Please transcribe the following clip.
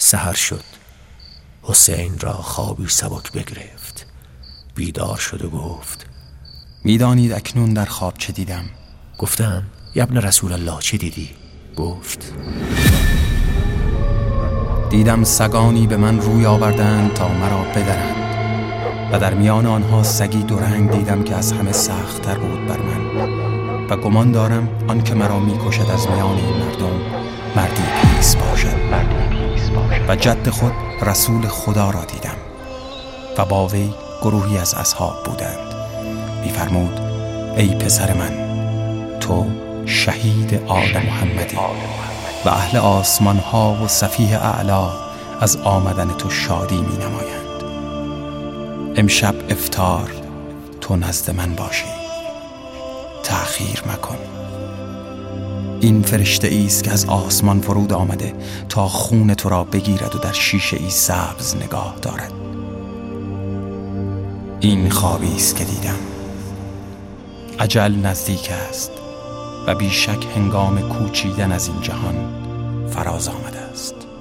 سحر شد. حسین را خوابی سبک بگرفت. بیدار شد و گفت: میدانید اکنون در خواب چه دیدم؟ گفتم: یا ابن رسول الله چه دیدی؟ گفت: دیدم سگانی به من روی آوردند تا مرا بدرند و در میان آنها سگی دو رنگ دیدم که از همه سخت‌تر بود بر من و گمان دارم آن که مرا می‌کشد از میان این مردم مردی پیس باشد و جد خود رسول خدا را دیدم و با وی گروهی از اصحاب بودند. می‌فرمود: ای پسر من، تو شهید آل محمدی و اهل آسمان ها و صفیح اعلا از آمدن تو شادی می نمایند. امشب افطار تو نزد من باشی، تأخیر مکن. این فرشته ایست که از آسمان فرود آمده تا خون تو را بگیرد و در شیشه ای سبز نگاه دارد. این خوابی است که دیدم. اجل نزدیک است و بیشک هنگام کوچیدن از این جهان فراز آمده است.